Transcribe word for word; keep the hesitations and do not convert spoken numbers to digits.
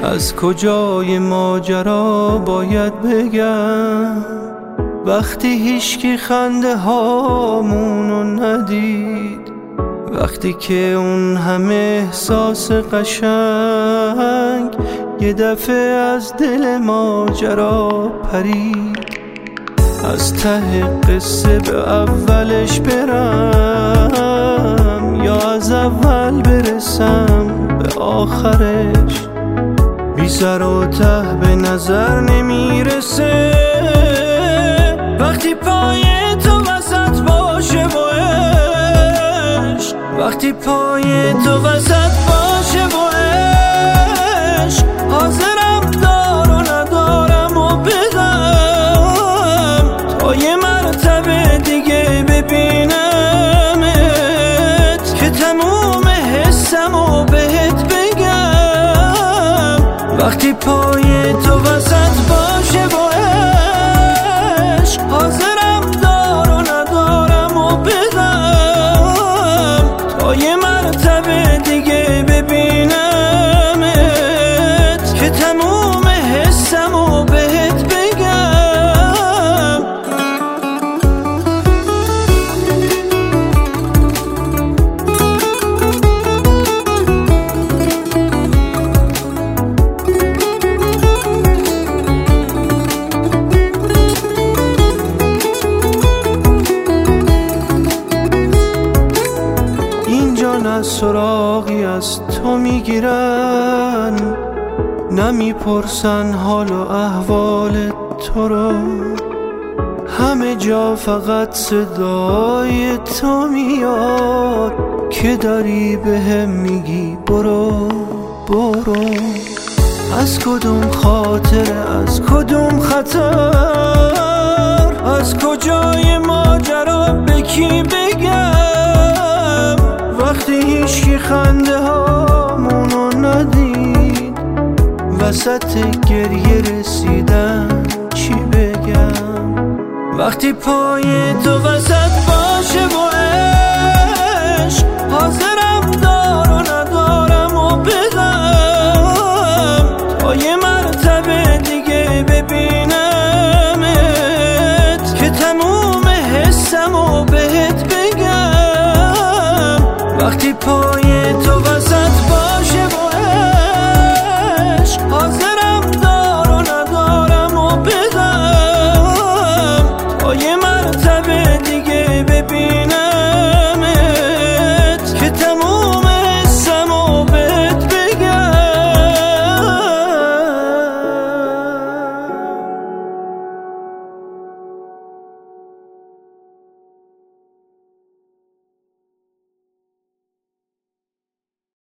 از کجای ماجرا باید بگم وقتی هیچکی خنده هامونو ندید، وقتی که اون همه احساس قشنگ یه دفعه از دل ماجرا پرید. از ته قصه به اولش برم یا از اول برسم به آخرش، بی سر و ته به نظر نمیرسه وقتی پای تو وسط باشه و عشق، وقتی پای تو وسط باشه و عشق، حاضرم دار و ندارم و بدم تا یه مرتبه دیگه ببینمت که تموم حسم و بهت بگم وقتی پای تو وسط باشه و عشق، حاضرم دار و ندارم و بدم تا یه مرتبه دیگه ببینمت که تموم حسم و بهت بگم. نه سراغی از تو میگیرن، نمیپرسن حال و احوال تو رو، همه جا فقط صدای تو میاد که داری بهم میگی برو برو. از کدوم خاطره، از کدوم خطر، از کجای ماجرا به کی بگم وقتی هیچکی خنده هامونو ندید، وسط گریه رسیدن چی بگم وقتی پای تو وسط باشه و